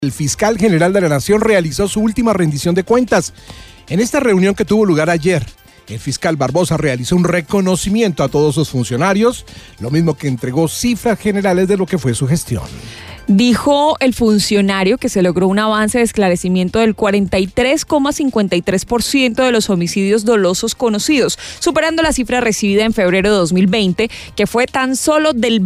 El fiscal general de la Nación realizó su última rendición de cuentas. En esta reunión que tuvo lugar ayer, el fiscal Barbosa realizó un reconocimiento a todos sus funcionarios, lo mismo que entregó cifras generales de lo que fue su gestión. Dijo el funcionario que se logró un avance de esclarecimiento del 43,53% de los homicidios dolosos conocidos, superando la cifra recibida en febrero de 2020, que fue tan solo del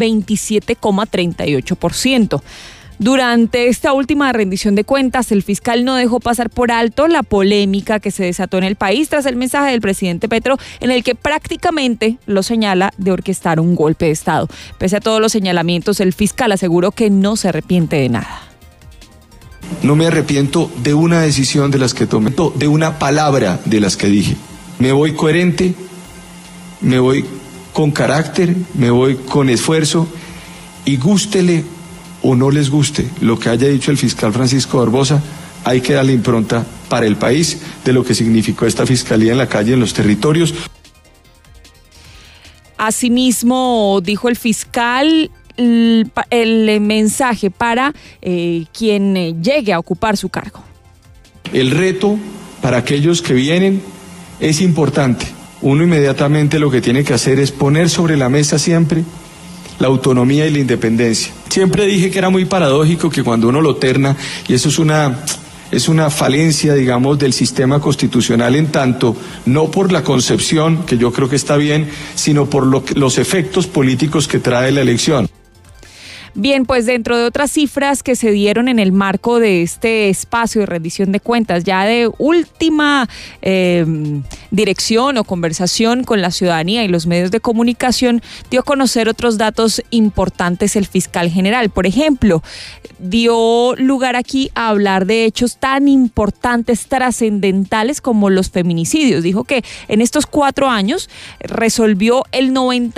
27,38%. Durante esta última rendición de cuentas, el fiscal no dejó pasar por alto la polémica que se desató en el país tras el mensaje del presidente Petro, en el que prácticamente lo señala de orquestar un golpe de Estado. Pese a todos los señalamientos, el fiscal aseguró que no se arrepiente de nada. No me arrepiento de una decisión de las que tomé, de una palabra de las que dije. Me voy coherente, me voy con carácter, me voy con esfuerzo y gústele o no les guste lo que haya dicho el fiscal Francisco Barbosa, hay que darle impronta para el país de lo que significó esta fiscalía en la calle, en los territorios. Asimismo, dijo el fiscal, el mensaje para quien llegue a ocupar su cargo. El reto para aquellos que vienen es importante. Uno inmediatamente lo que tiene que hacer es poner sobre la mesa siempre la autonomía y la independencia. Siempre dije que era muy paradójico que cuando uno lo terna, y eso es una falencia, digamos, del sistema constitucional en tanto, no por la concepción, que yo creo que está bien, sino por los efectos políticos que trae la elección. Bien, pues dentro de otras cifras que se dieron en el marco de este espacio de rendición de cuentas, ya de última dirección o conversación con la ciudadanía y los medios de comunicación, dio a conocer otros datos importantes el fiscal general. Por ejemplo, dio lugar aquí a hablar de hechos tan importantes, trascendentales como los feminicidios. Dijo que en estos 4 años resolvió el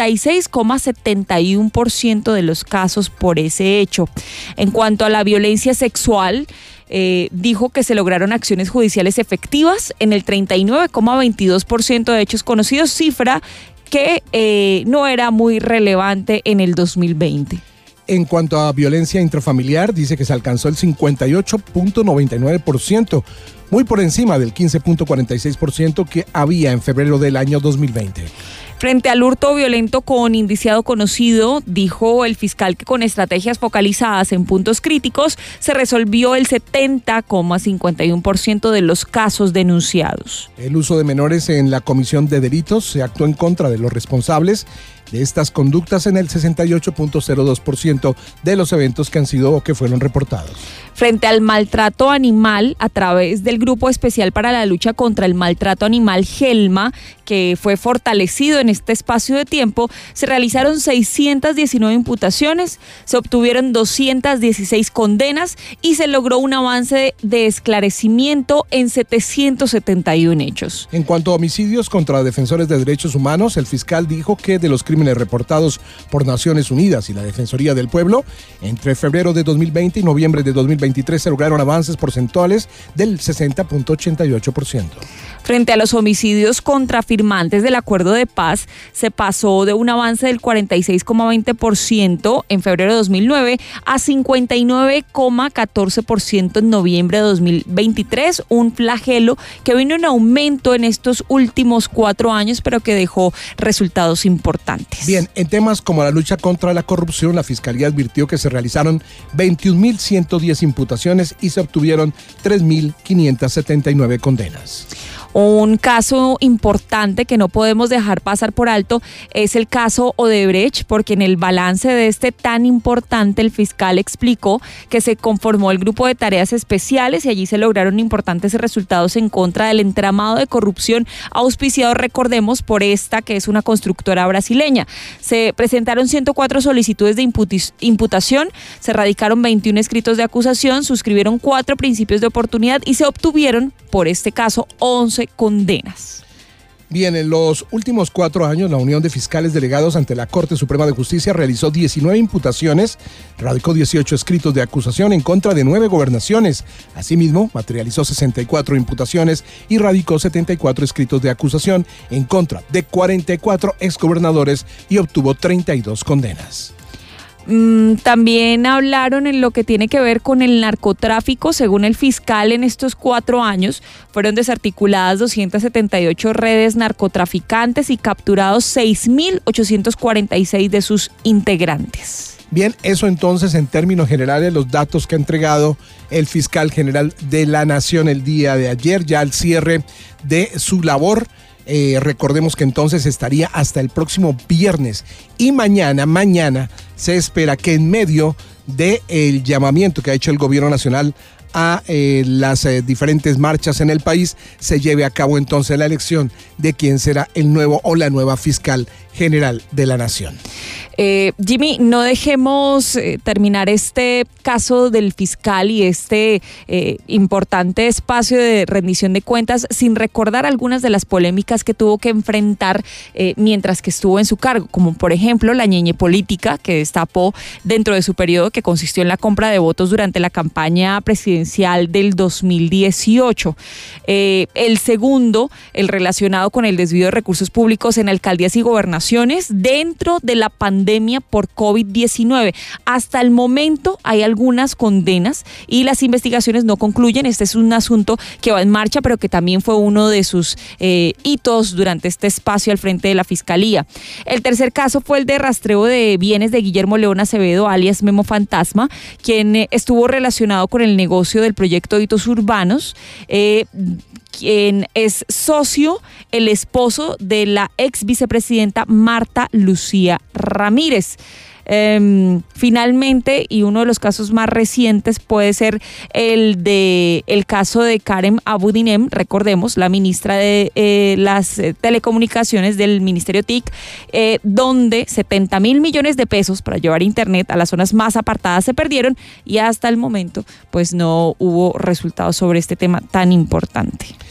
96,71% de los casos por ese hecho. En cuanto a la violencia sexual, dijo que se lograron acciones judiciales efectivas en el 39,22% de hechos conocidos, cifra que no era muy relevante en el 2020. En cuanto a violencia intrafamiliar, dice que se alcanzó el 58,99%, muy por encima del 15,46% que había en febrero del año 2020. Frente al hurto violento con indiciado conocido, dijo el fiscal que con estrategias focalizadas en puntos críticos se resolvió el 70,51% de los casos denunciados. El uso de menores en la comisión de delitos se actuó en contra de los responsables de estas conductas en el 68,02% de los eventos que han sido o que fueron reportados. Frente al maltrato animal, a través del Grupo Especial para la Lucha contra el Maltrato Animal, GELMA, que fue fortalecido en este espacio de tiempo, se realizaron 619 imputaciones, se obtuvieron 216 condenas y se logró un avance de esclarecimiento en 771 hechos. En cuanto a homicidios contra defensores de derechos humanos, el fiscal dijo que de los crímenes reportados por Naciones Unidas y la Defensoría del Pueblo, entre febrero de 2020 y noviembre de 2023 se lograron avances porcentuales del 60,88%. Frente a los homicidios contra firmantes del acuerdo de paz, se pasó de un avance del 46,20% en febrero de 2009 a 59,14% en noviembre de 2023, un flagelo que vino en aumento en estos últimos 4 años, pero que dejó resultados importantes. Bien, en temas como la lucha contra la corrupción, la Fiscalía advirtió que se realizaron 21.110 imputaciones y se obtuvieron 3.579 condenas. Un caso importante que no podemos dejar pasar por alto es el caso Odebrecht, porque en el balance de este tan importante el fiscal explicó que se conformó el grupo de tareas especiales y allí se lograron importantes resultados en contra del entramado de corrupción auspiciado, recordemos, por esta que es una constructora brasileña. Se presentaron 104 solicitudes de imputación, se radicaron 21 escritos de acusación, suscribieron 4 principios de oportunidad y se obtuvieron, por este caso, 11 condenas. Bien, en los últimos 4 años, la Unión de Fiscales Delegados ante la Corte Suprema de Justicia realizó 19 imputaciones, radicó 18 escritos de acusación en contra de 9 gobernaciones. Asimismo, materializó 64 imputaciones y radicó 74 escritos de acusación en contra de 44 exgobernadores y obtuvo 32 condenas. También hablaron en lo que tiene que ver con el narcotráfico. Según el fiscal, en estos 4 años fueron desarticuladas 278 redes narcotraficantes y capturados 6.846 de sus integrantes. Bien, eso entonces en términos generales los datos que ha entregado el fiscal general de la Nación el día de ayer, ya al cierre de su labor. Recordemos que entonces estaría hasta el próximo viernes y mañana se espera que en medio del llamamiento que ha hecho el gobierno nacional a las diferentes marchas en el país, se lleve a cabo entonces la elección de quién será el nuevo o la nueva fiscal general de la Nación. Jimmy, no dejemos terminar este caso del fiscal y este importante espacio de rendición de cuentas sin recordar algunas de las polémicas que tuvo que enfrentar mientras que estuvo en su cargo, como por ejemplo la ñeñe política que destapó dentro de su periodo, que consistió en la compra de votos durante la campaña presidencial del 2018. El segundo, el relacionado con el desvío de recursos públicos en alcaldías y gobernaciones dentro de la pandemia por COVID-19. Hasta el momento hay algunas condenas y las investigaciones no concluyen. Este es un asunto que va en marcha, pero que también fue uno de sus hitos durante este espacio al frente de la Fiscalía. El tercer caso fue el de rastreo de bienes de Guillermo León Acevedo, alias Memo Fantasma, quien estuvo relacionado con el negocio del proyecto Hitos Urbanos, quien es socio, el esposo de la ex vicepresidenta Marta Lucía Ramírez. Finalmente, y uno de los casos más recientes puede ser el caso de Karen Abudinem, recordemos, la ministra de las telecomunicaciones del Ministerio TIC, donde 70.000 millones de pesos para llevar internet a las zonas más apartadas se perdieron y hasta el momento pues no hubo resultados sobre este tema tan importante.